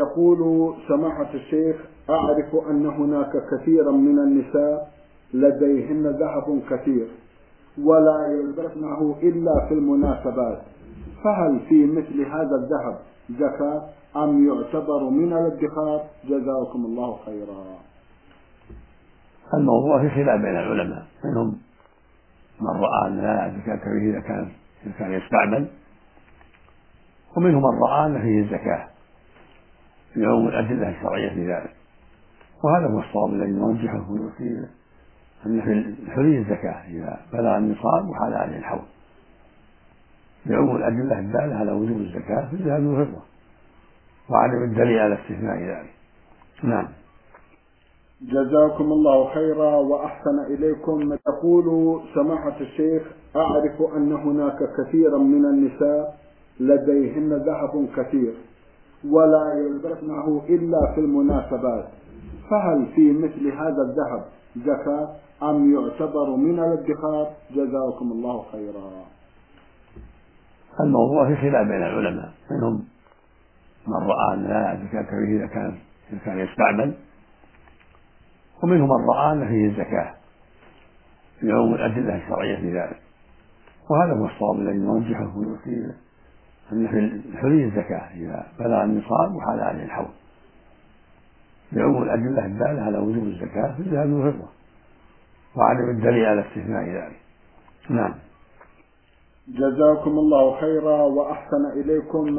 يقول سماحة الشيخ: أعرف أن هناك كثيرا من النساء لديهن ذهب كثير ولا يلبسنه إلا في المناسبات، فهل في مثل هذا الذهب زكاة أم يعتبر من الادخار؟ جزاكم الله خيرا. الموضوع في خلاف بين العلماء، منهم من رأى أن لا زكاة فيه إذا كان يستعمل، ومنهم من رأى أن فيه الزكاة لعموم الأدلة الشرعية في ذلك، وهذا هو الصواب الذي نرجحه فيه أن في الحلي الزكاة إذا بلغ النصاب وحال عليه الحول، لعموم الأدلة الدالة على وجوب الزكاة في الذهب والفضة وعدم الدليل على استثناء ذلك. نعم. جزاكم الله خيرا وأحسن إليكم. يقول سماحة الشيخ: أعرف أن هناك كثيرا من النساء لديهن ذهب كثير ولا يلبسنه إلا في المناسبات، فهل في مثل هذا الذهب زكاة أم يعتبر من الادخار؟ جزاكم الله خيرا. الموضوع في خلاف بين العلماء، منهم من رأى أن لا زكاة فيه إذا كان يستعمل، ومنهم من رأى أن فيه الزكاة لعموم الأدلة الشرعية في ذلك، وهذا هو الصواب الذي نرجحه فيه أن في الحلي الزكاة إذا بلغ النصاب وحال عليه الحول، لعموم الأدلة الدالة على وجوب الزكاة في الذهب والفضة وعدم الدليل على استثناء ذلك. نعم. جزاكم الله خيرا وأحسن إليكم.